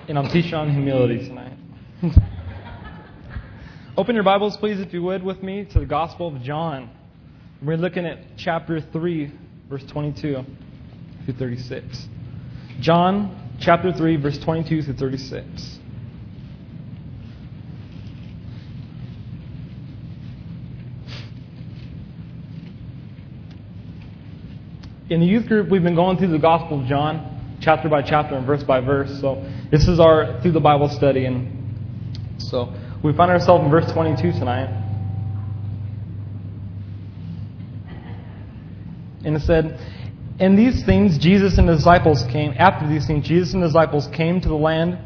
And I'm teaching on humility tonight. Open your Bibles, please, if you would, with me to the Gospel of John. We're looking at chapter 3, verse 22 through 36. John chapter 3, verse 22 through 36. In the youth group, we've been going through the Gospel of John, chapter by chapter and verse by verse. So this is our through the Bible study, and so we find ourselves in verse 22 tonight. And it said, "In these things Jesus and the disciples came. After these things, Jesus and the disciples came to the land,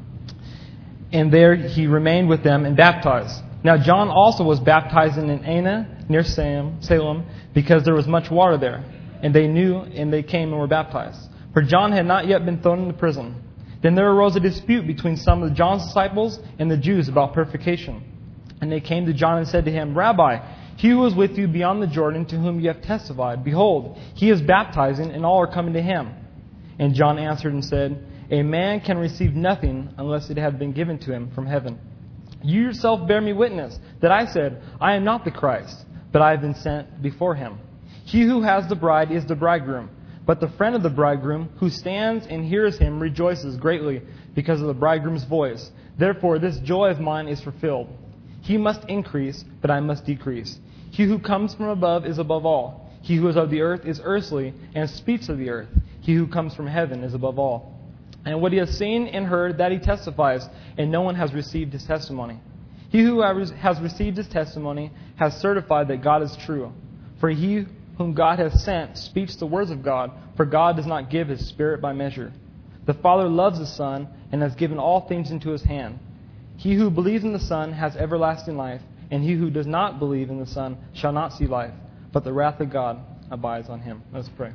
and there he remained with them and baptized. Now John also was baptizing in Cana near Salem, because there was much water there. And they knew, and they came and were baptized. For John had not yet been thrown into prison. Then there arose a dispute between some of John's disciples and the Jews about purification. And they came to John and said to him, 'Rabbi, he who was with you beyond the Jordan, to whom you have testified, behold, he is baptizing, and all are coming to him.' And John answered and said, 'A man can receive nothing unless it have been given to him from heaven. You yourself bear me witness that I said, I am not the Christ, but I have been sent before him. He who has the bride is the bridegroom. But the friend of the bridegroom, who stands and hears him, rejoices greatly because of the bridegroom's voice. Therefore this joy of mine is fulfilled. He must increase, but I must decrease. He who comes from above is above all. He who is of the earth is earthly, and speaks of the earth. He who comes from heaven is above all. And what he has seen and heard, that he testifies, and no one has received his testimony. He who has received his testimony has certified that God is true. For he whom God has sent speaks the words of God, for God does not give his Spirit by measure. The Father loves the Son, and has given all things into his hand. He who believes in the Son has everlasting life, and he who does not believe in the Son shall not see life, but the wrath of God abides on him." Let's pray.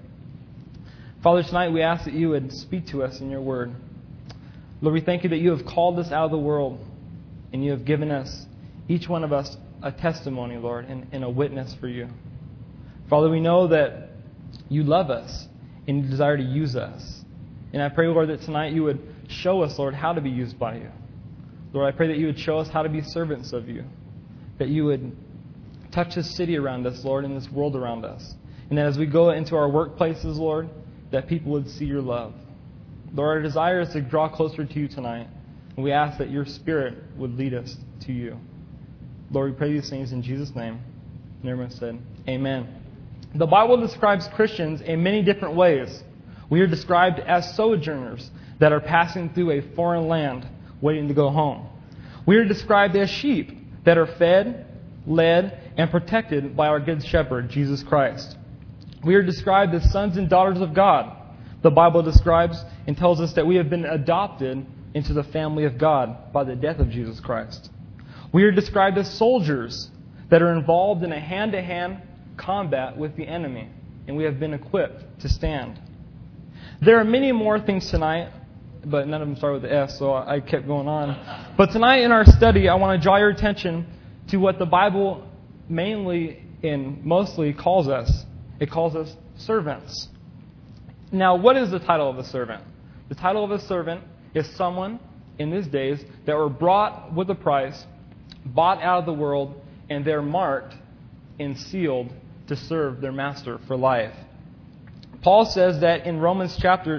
Father, tonight we ask that you would speak to us in your word. Lord, we thank you that you have called us out of the world, and you have given us, each one of us, a testimony, Lord, and a witness for you. Father, we know that you love us and you desire to use us. And I pray, Lord, that tonight you would show us, Lord, how to be used by you. Lord, I pray that you would show us how to be servants of you. That you would touch this city around us, Lord, and this world around us. And that as we go into our workplaces, Lord, that people would see your love. Lord, our desire is to draw closer to you tonight. And we ask that your Spirit would lead us to you. Lord, we pray these things in Jesus' name. And everyone said, amen. The Bible describes Christians in many different ways. We are described as sojourners that are passing through a foreign land, waiting to go home. We are described as sheep that are fed, led, and protected by our good shepherd, Jesus Christ. We are described as sons and daughters of God. The Bible describes and tells us that we have been adopted into the family of God by the death of Jesus Christ. We are described as soldiers that are involved in a hand-to-hand combat with the enemy, and we have been equipped to stand. There are many more things tonight, but none of them start with the S, so I kept going on. But tonight in our study, I want to draw your attention to what the Bible mainly and mostly calls us. It calls us servants. Now, what is the title of a servant? The title of a servant is someone in these days that were brought with a price, bought out of the world, and they're marked and sealed to serve their master for life. Paul says that in Romans chapter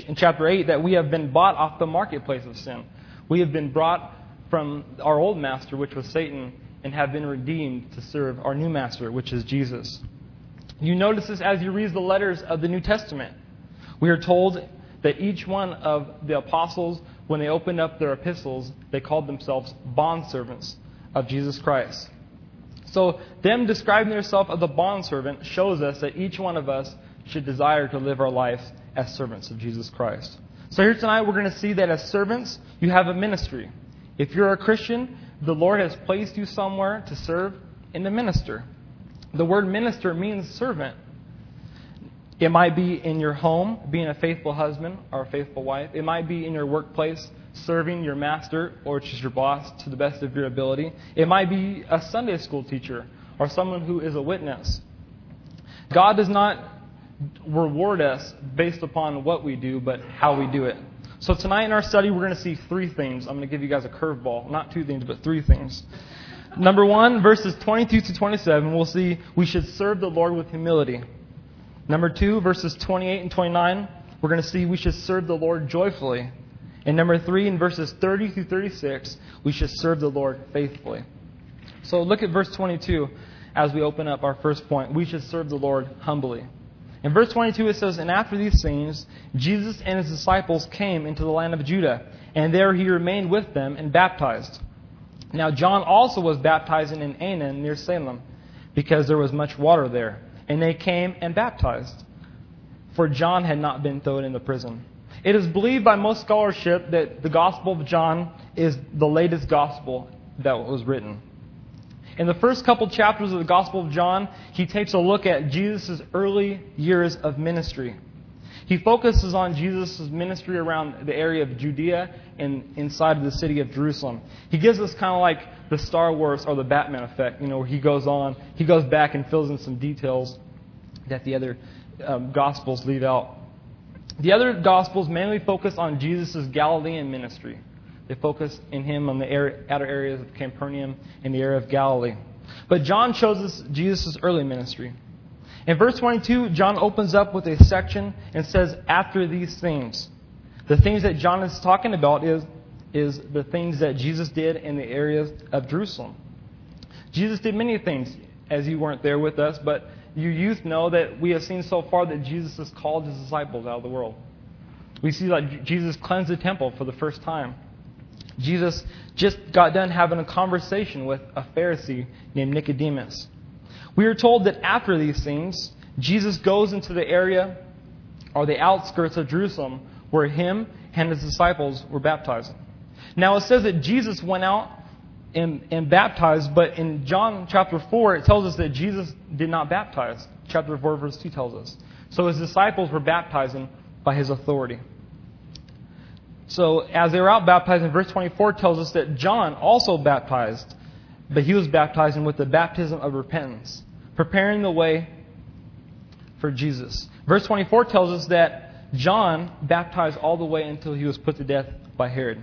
8 that we have been bought off the marketplace of sin. We have been brought from our old master, which was Satan, and have been redeemed to serve our new master, which is Jesus. You notice this as you read the letters of the New Testament. We are told that each one of the apostles, when they opened up their epistles, they called themselves bondservants of Jesus Christ. So them describing themselves as a bondservant shows us that each one of us should desire to live our life as servants of Jesus Christ. So here tonight we're going to see that as servants, you have a ministry. If you're a Christian, the Lord has placed you somewhere to serve and to minister. The word minister means servant. It might be in your home, being a faithful husband or a faithful wife. It might be in your workplace, serving your master, or which is your boss, to the best of your ability. It might be a Sunday school teacher or someone who is a witness. God does not reward us based upon what we do, but how we do it. So tonight in our study, we're going to see three things. I'm going to give you guys a curveball. Not two things, but three things. Number one, verses 22 to 27, we'll see we should serve the Lord with humility. Number two, verses 28 and 29, we're going to see we should serve the Lord joyfully. And number three, in verses 30 through 36, we should serve the Lord faithfully. So look at verse 22 as we open up our first point. We should serve the Lord humbly. In verse 22 it says, "And after these things, Jesus and his disciples came into the land of Judah, and there he remained with them and baptized. Now John also was baptizing in Aenon near Salem, because there was much water there. And they came and baptized, for John had not been thrown into prison." It is believed by most scholarship that the Gospel of John is the latest Gospel that was written. In the first couple chapters of the Gospel of John, he takes a look at Jesus' early years of ministry. He focuses on Jesus' ministry around the area of Judea and inside of the city of Jerusalem. He gives us kind of like the Star Wars or the Batman effect, where he goes back and fills in some details that the other Gospels leave out. The other Gospels mainly focus on Jesus' Galilean ministry. They focus in him on the outer areas of Capernaum and the area of Galilee. But John shows us Jesus' early ministry. In verse 22, John opens up with a section and says, "After these things." The things that John is talking about is the things that Jesus did in the areas of Jerusalem. Jesus did many things, as you weren't there with us, but you youth know that we have seen so far that Jesus has called his disciples out of the world. We see that Jesus cleansed the temple for the first time. Jesus just got done having a conversation with a Pharisee named Nicodemus. We are told that after these things, Jesus goes into the area or the outskirts of Jerusalem where him and his disciples were baptizing. Now it says that Jesus went out and baptized, but in John chapter 4 it tells us that Jesus did not baptize. Chapter 4 verse 2 tells us. So his disciples were baptizing by his authority. So as they were out baptizing, verse 24 tells us that John also baptized, but he was baptizing with the baptism of repentance, preparing the way for Jesus. Verse 24 tells us that John baptized all the way until he was put to death by Herod.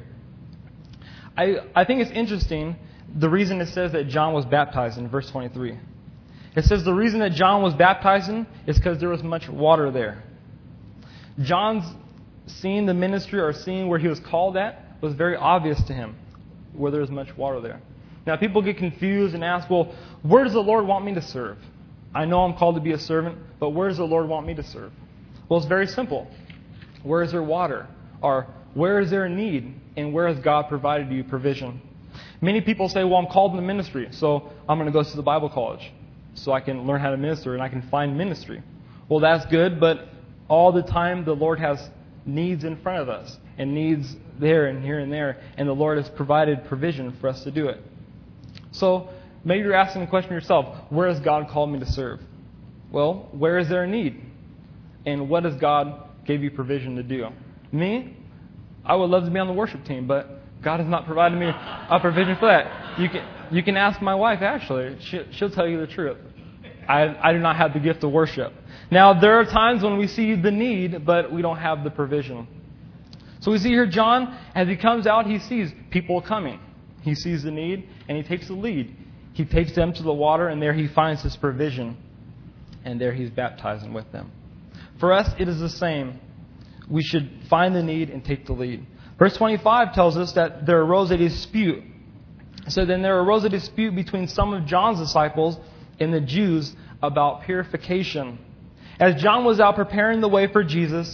I think it's interesting the reason it says that John was baptized in verse 23. It says the reason that John was baptizing is because there was much water there. John's seeing the ministry or seeing where he was called at was very obvious to him, where there was much water there. Now people get confused and ask, well, where does the Lord want me to serve? I know I'm called to be a servant, but where does the Lord want me to serve? Well, it's very simple. Where is there water? Or where is there a need? And where has God provided you provision? Many people say, well, I'm called in the ministry, so I'm going to go to the Bible college so I can learn how to minister and I can find ministry. Well, that's good, but all the time the Lord has needs in front of us and needs there and here and there, and the Lord has provided provision for us to do it. So maybe you're asking the question yourself, where has God called me to serve? Well, where is there a need? And what has God gave you provision to do? Me? I would love to be on the worship team, but God has not provided me a provision for that. You can ask my wife, actually. She'll tell you the truth. I do not have the gift of worship. Now, there are times when we see the need, but we don't have the provision. So we see here John, as he comes out, he sees people coming. He sees the need, and he takes the lead. He takes them to the water, and there he finds his provision. And there he's baptizing with them. For us, it is the same. We should find the need and take the lead. Verse 25 tells us that there arose a dispute. So then there arose a dispute between some of John's disciples and the Jews about purification. As John was out preparing the way for Jesus,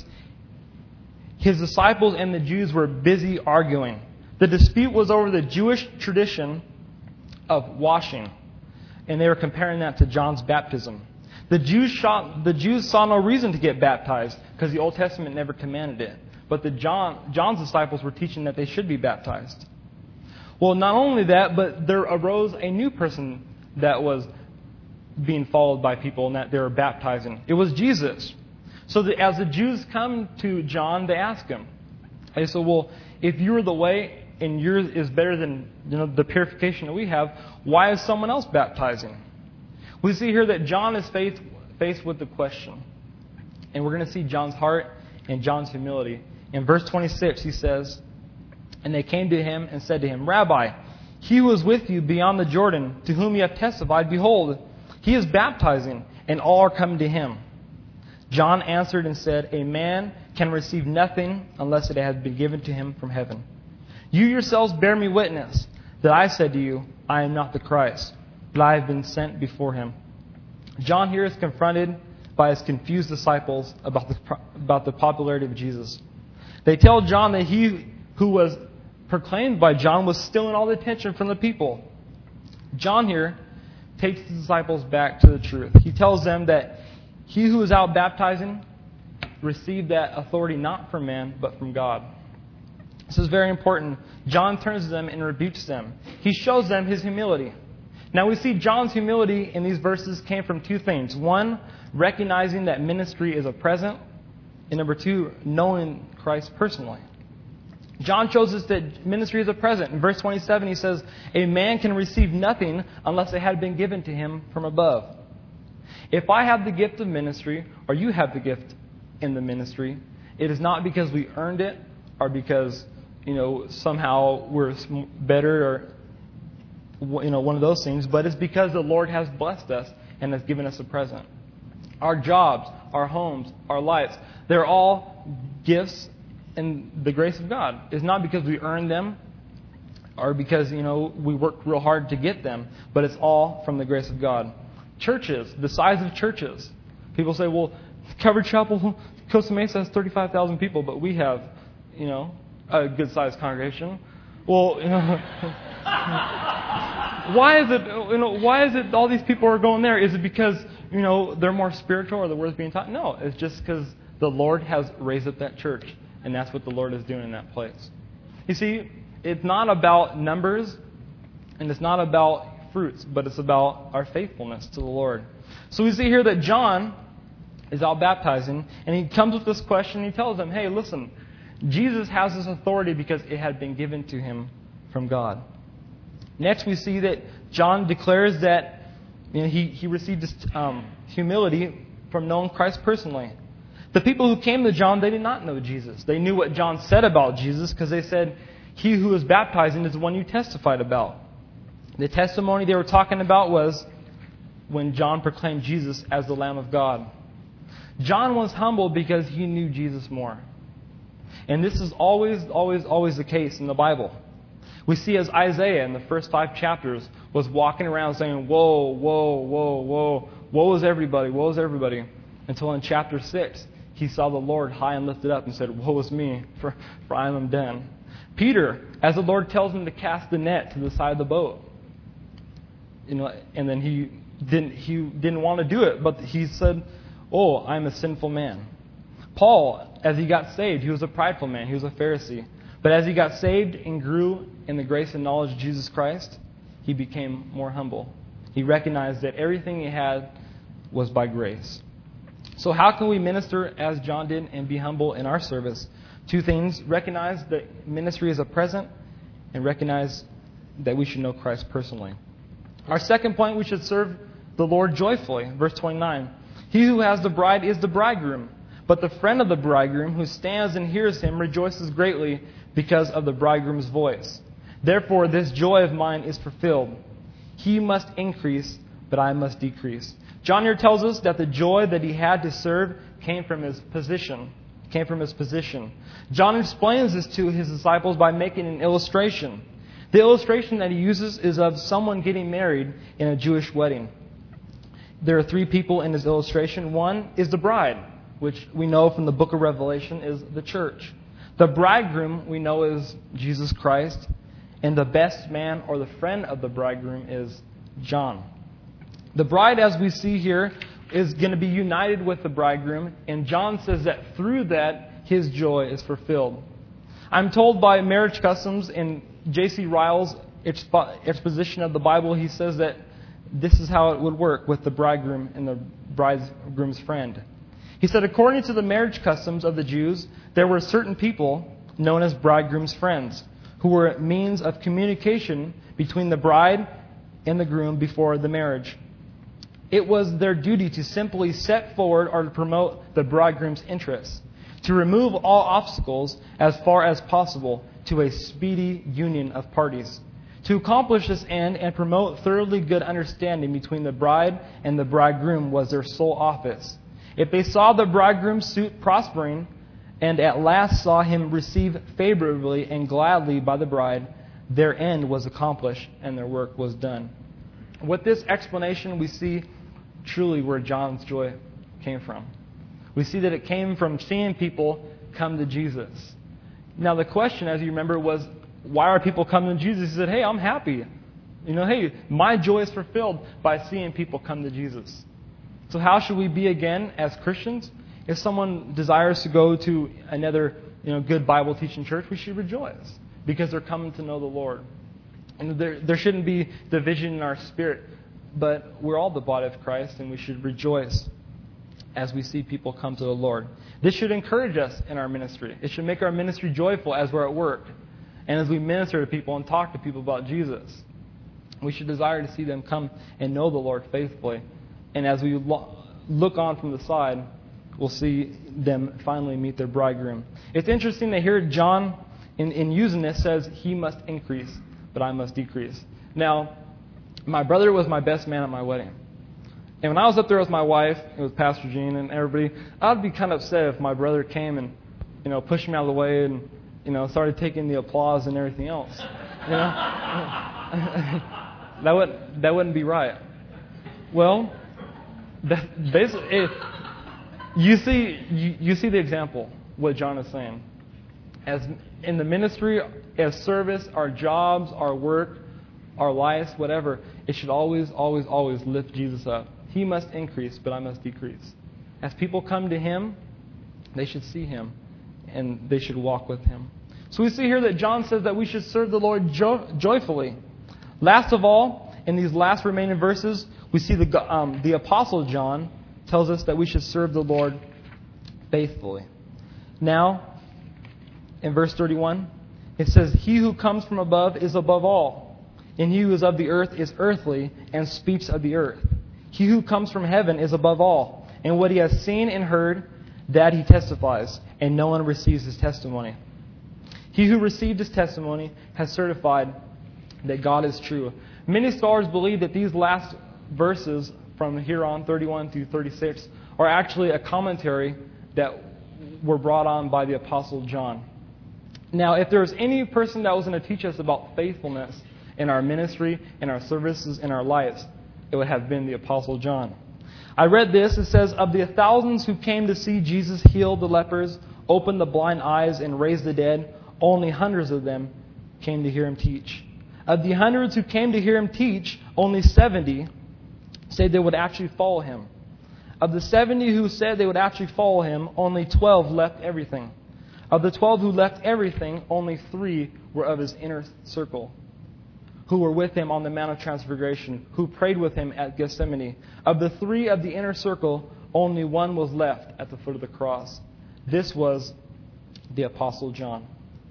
his disciples and the Jews were busy arguing. The dispute was over the Jewish tradition of washing, and they were comparing that to John's baptism. The Jews saw no reason to get baptized because the Old Testament never commanded it. But John's disciples were teaching that they should be baptized. Well, not only that, but there arose a new person that was being followed by people and that they were baptizing. It was Jesus. So as the Jews come to John, they ask him. They say, well, if you're the way and yours is better than the purification that we have, why is someone else baptizing? We see here that John is faced with the question. And we're going to see John's heart and John's humility In verse 26, he says, "And they came to him and said to him, 'Rabbi, he who is with you beyond the Jordan, to whom you have testified, behold, he is baptizing, and all are coming to him.' John answered and said, 'A man can receive nothing unless it has been given to him from heaven. You yourselves bear me witness that I said to you, I am not the Christ, but I have been sent before him.'" John here is confronted by his confused disciples about the popularity of Jesus. They tell John that he who was proclaimed by John was stealing all the attention from the people. John here takes the disciples back to the truth. He tells them that he who is out baptizing received that authority not from man, but from God. This is very important. John turns to them and rebukes them. He shows them his humility. Now we see John's humility in these verses came from two things. One, recognizing that ministry is a present. And number two, knowing Christ personally. John shows us that ministry is a present. In verse 27, he says, "A man can receive nothing unless it had been given to him from above." If I have the gift of ministry, or you have the gift in the ministry, it is not because we earned it, or because, somehow we're better, or, one of those things, but it's because the Lord has blessed us and has given us a present. Our jobs, our homes, our lives, they're all gifts in the grace of God. It's not because we earned them or because, we worked real hard to get them, but it's all from the grace of God. Churches, the size of churches. People say, well, Covered Chapel, Costa Mesa has 35,000 people, but we have, a good-sized congregation. Well, why is it all these people are going there? Is it because, they're more spiritual or the word's being taught? No, it's just because the Lord has raised up that church, and that's what the Lord is doing in that place. You see, it's not about numbers, and it's not about fruits, but it's about our faithfulness to the Lord. So we see here that John is out baptizing, and he comes with this question, and he tells them, hey, listen, Jesus has this authority because it had been given to him from God. Next, we see that John declares that he received this humility from knowing Christ personally. The people who came to John, they did not know Jesus. They knew what John said about Jesus because they said, "He who is baptizing is the one you testified about." The testimony they were talking about was when John proclaimed Jesus as the Lamb of God. John was humble because he knew Jesus more. And this is always the case in the Bible. We see as Isaiah in the first 5 chapters was walking around saying, "Whoa, whoa, whoa, whoa, woe is everybody, woe is everybody." Until in chapter 6, he saw the Lord high and lifted up and said, "Woe is me, for I am undone." Peter, as the Lord tells him to cast the net to the side of the boat, and then he didn't want to do it, but he said, "Oh, I'm a sinful man." Paul, as he got saved, he was a prideful man. He was a Pharisee. But as he got saved and grew in the grace and knowledge of Jesus Christ, he became more humble. He recognized that everything he had was by grace. So how can we minister as John did and be humble in our service? 2 things. Recognize that ministry is a present, and recognize that we should know Christ personally. Our second point, we should serve the Lord joyfully. Verse 29. "He who has the bride is the bridegroom. But the friend of the bridegroom who stands and hears him rejoices greatly because of the bridegroom's voice. Therefore this joy of mine is fulfilled. He must increase, but I must decrease." John here tells us that the joy that he had to serve came from his position. John explains this to his disciples by making an illustration. The illustration that he uses is of someone getting married in a Jewish wedding. There are 3 people in his illustration. One is the bride, which we know from the book of Revelation is the church. The bridegroom we know is Jesus Christ. And the best man or the friend of the bridegroom is John. The bride, as we see here, is going to be united with the bridegroom. And John says that through that, his joy is fulfilled. I'm told by Marriage Customs in J.C. Ryle's exposition of the Bible, he says that this is how it would work with the bridegroom and the bridegroom's friend. He said, according to the marriage customs of the Jews, there were certain people known as bridegroom's friends who were means of communication between the bride and the groom before the marriage. It was their duty to simply set forward or to promote the bridegroom's interests, to remove all obstacles as far as possible to a speedy union of parties. To accomplish this end and promote thoroughly good understanding between the bride and the bridegroom was their sole office. If they saw the bridegroom's suit prospering, and at last saw him received favorably and gladly by the bride, their end was accomplished and their work was done. With this explanation, we see truly where John's joy came from. We see that it came from seeing people come to Jesus. Now the question, as you remember, was, why are people coming to Jesus? He said, hey, I'm happy. Hey, my joy is fulfilled by seeing people come to Jesus. So how should we be again as Christians? If someone desires to go to another good Bible teaching church, we should rejoice because they're coming to know the Lord. And there shouldn't be division in our spirit, but we're all the body of Christ, and we should rejoice as we see people come to the Lord. This should encourage us in our ministry. It should make our ministry joyful as we're at work and as we minister to people and talk to people about Jesus. We should desire to see them come and know the Lord faithfully. And as we look on from the side, we'll see them finally meet their bridegroom. It's interesting to hear John, in using this, says, he must increase, but I must decrease. Now, my brother was my best man at my wedding. And when I was up there with my wife, it was Pastor Gene and everybody, I'd be kind of upset if my brother came and, pushed me out of the way and, started taking the applause and everything else. That wouldn't be right. Well, basically, you see the example, what John is saying. As in the ministry, as service, our jobs, our work, our lives, whatever, it should always, always, always lift Jesus up. He must increase, but I must decrease. As people come to Him, they should see Him, and they should walk with Him. So we see here that John says that we should serve the Lord joyfully. Last of all, in these last remaining verses, we see the Apostle John tells us that we should serve the Lord faithfully. Now, in verse 31, it says, he who comes from above is above all, and he who is of the earth is earthly and speaks of the earth. He who comes from heaven is above all, and what he has seen and heard, that he testifies, and no one receives his testimony. He who received his testimony has certified that God is true. Many scholars believe that these last verses from here on, 31 through 36, are actually a commentary that were brought on by the Apostle John. Now, if there was any person that was going to teach us about faithfulness in our ministry, in our services, in our lives, it would have been the Apostle John. I read this. It says, of the thousands who came to see Jesus heal the lepers, open the blind eyes, and raise the dead, only hundreds of them came to hear him teach. Of the hundreds who came to hear him teach, only 70 said they would actually follow him. Of the 70 who said they would actually follow him, only 12 left everything. Of the 12 who left everything, only 3 were of his inner circle, who were with him on the Mount of Transfiguration, who prayed with him at Gethsemane. Of the 3 of the inner circle, only 1 was left at the foot of the cross. This was the Apostle John.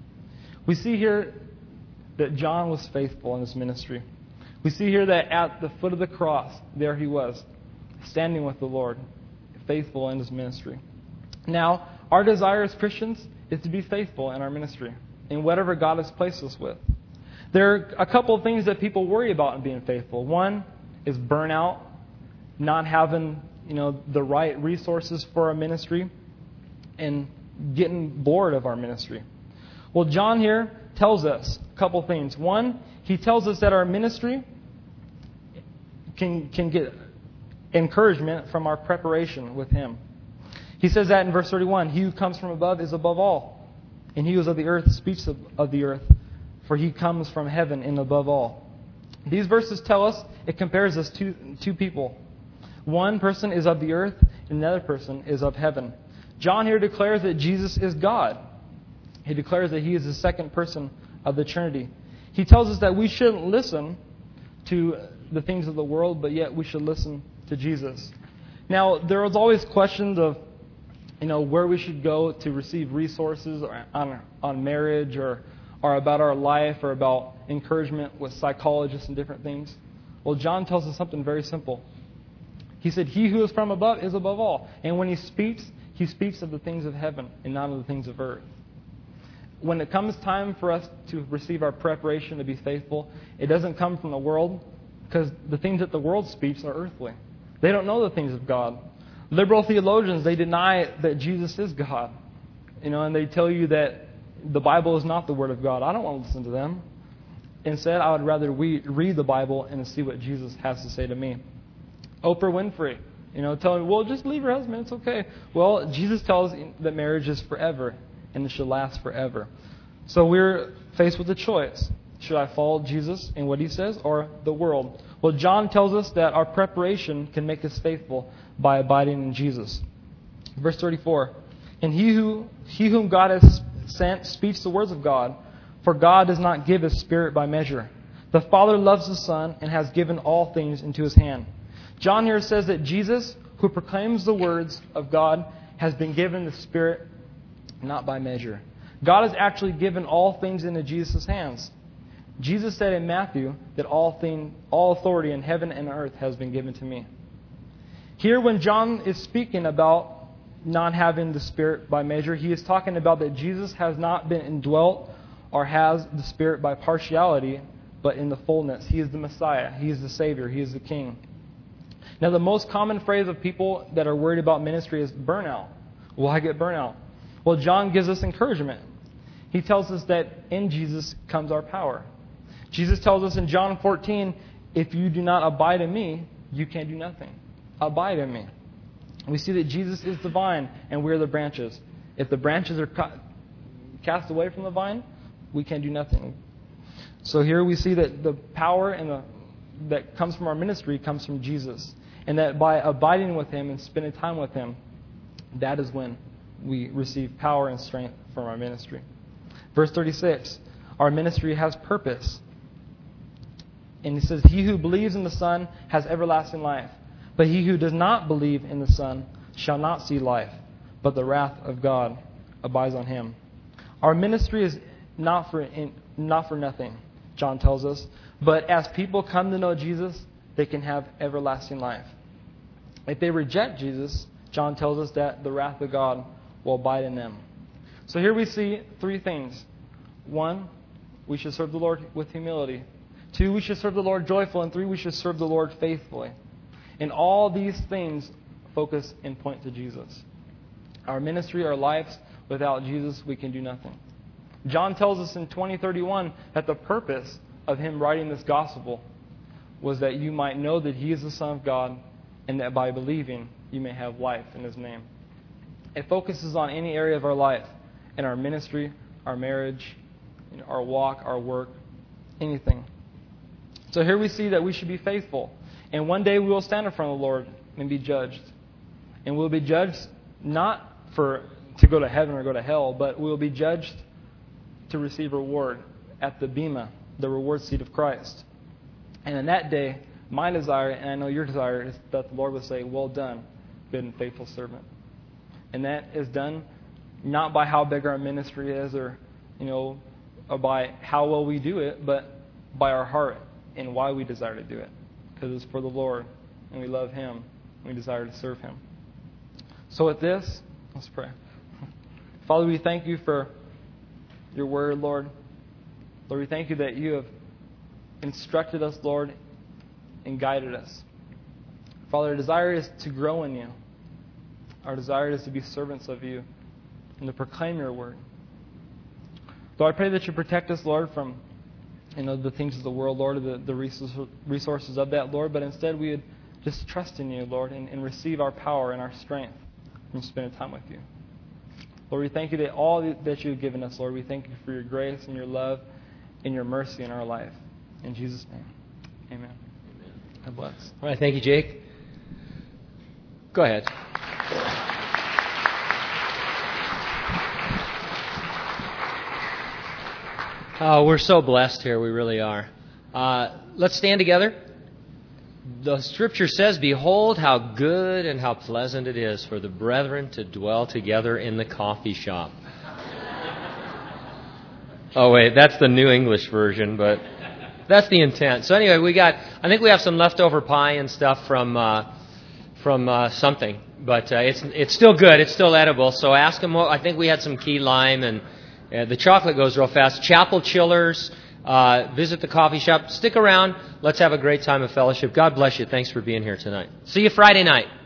We see here that John was faithful in his ministry. We see here that at the foot of the cross, there he was, standing with the Lord, faithful in his ministry. Now, our desire as Christians is to be faithful in our ministry, in whatever God has placed us with. There are a couple of things that people worry about in being faithful. One is burnout, not having the right resources for our ministry, and getting bored of our ministry. Well, John here tells us a couple of things. One, he tells us that our ministry can get encouragement from our preparation with him. He says that in verse 31, he who comes from above is above all, and he who is of the earth speaks of the earth, for he comes from heaven and above all. These verses tell us, it compares us to two people. One person is of the earth, and another person is of heaven. John here declares that Jesus is God. He declares that he is the second person of the Trinity. He tells us that we shouldn't listen to the things of the world, but yet we should listen to Jesus. Now, there was always questions of, where we should go to receive resources on marriage or about our life or about encouragement with psychologists and different things. Well, John tells us something very simple. He said, he who is from above is above all. And when he speaks, He speaks of the things of heaven and not of the things of earth. When it comes time for us to receive our preparation to be faithful, it doesn't come from the world, because the things that the world speaks are earthly. They don't know the things of God. Liberal theologians, they deny that Jesus is God. And they tell you that the Bible is not the Word of God. I don't want to listen to them. Instead, I would rather read the Bible and see what Jesus has to say to me. Oprah Winfrey, telling me, well, just leave your husband, it's okay. Well, Jesus tells that marriage is forever, and it should last forever. So we're faced with a choice. Should I follow Jesus in what He says, or the world? Well, John tells us that our preparation can make us faithful by abiding in Jesus. Verse 34, and he whom God has sent speaks the words of God, for God does not give His Spirit by measure. The Father loves the Son and has given all things into His hand. John here says that Jesus, who proclaims the words of God, has been given the Spirit not by measure. God has actually given all things into Jesus' hands. Jesus said in Matthew that all authority in heaven and earth has been given to me. Here, when John is speaking about not having the Spirit by measure, he is talking about that Jesus has not been indwelt or has the Spirit by partiality, but in the fullness. He is the Messiah. He is the Savior. He is the King. Now, the most common phrase of people that are worried about ministry is burnout. Will I get burnout? Well, John gives us encouragement. He tells us that in Jesus comes our power. Jesus tells us in John 14, if you do not abide in me, you can do nothing. Abide in me. We see that Jesus is the vine and we're the branches. If the branches are cast away from the vine, we can do nothing. So here we see that the power that comes from our ministry comes from Jesus. And that by abiding with Him and spending time with Him, that is when we receive power and strength from our ministry. Verse 36, our ministry has purpose. And it says, he who believes in the Son has everlasting life. But he who does not believe in the Son shall not see life, but the wrath of God abides on him. Our ministry is not for nothing, John tells us. But as people come to know Jesus, they can have everlasting life. If they reject Jesus, John tells us that the wrath of God will abide in them. So here we see three things. 1, we should serve the Lord with humility. 2, we should serve the Lord joyful. And 3, we should serve the Lord faithfully. And all these things focus and point to Jesus. Our ministry, our lives, without Jesus, we can do nothing. John tells us in 20:31 that the purpose of him writing this gospel was that you might know that He is the Son of God, and that by believing you may have life in His name. It focuses on any area of our life, in our ministry, our marriage, our walk, our work, anything. So here we see that we should be faithful. And one day we will stand in front of the Lord and be judged. And we'll be judged not to go to heaven or go to hell, but we'll be judged to receive reward at the Bema, the reward seat of Christ. And in that day, my desire, and I know your desire, is that the Lord will say, well done, good and faithful servant. And that is done not by how big our ministry is or by how well we do it, but by our heart and why we desire to do it. Because it's for the Lord, and we love Him, and we desire to serve Him. So with this, let's pray. Father, we thank You for Your word, Lord. Lord, we thank You that You have instructed us, Lord, and guided us. Father, our desire is to grow in You. Our desire is to be servants of You and to proclaim Your word. Lord, I pray that You protect us, Lord, from the things of the world, Lord, the resources of that, Lord, but instead we would just trust in You, Lord, and receive our power and our strength from spending time with You. Lord, we thank You that all that You've given us, Lord, we thank You for Your grace and Your love and Your mercy in our life. In Jesus' name, amen. God bless. All right, thank you, Jake. Go ahead. Oh, we're so blessed here. We really are. Let's stand together. The Scripture says, behold how good and how pleasant it is for the brethren to dwell together in the coffee shop. Oh, wait, that's the New English version, but that's the intent. So anyway, I think we have some leftover pie and stuff from something. But it's still good. It's still edible. So ask them. I think we had some key lime, and the chocolate goes real fast. Chapel Chillers. Visit the coffee shop. Stick around. Let's have a great time of fellowship. God bless you. Thanks for being here tonight. See you Friday night.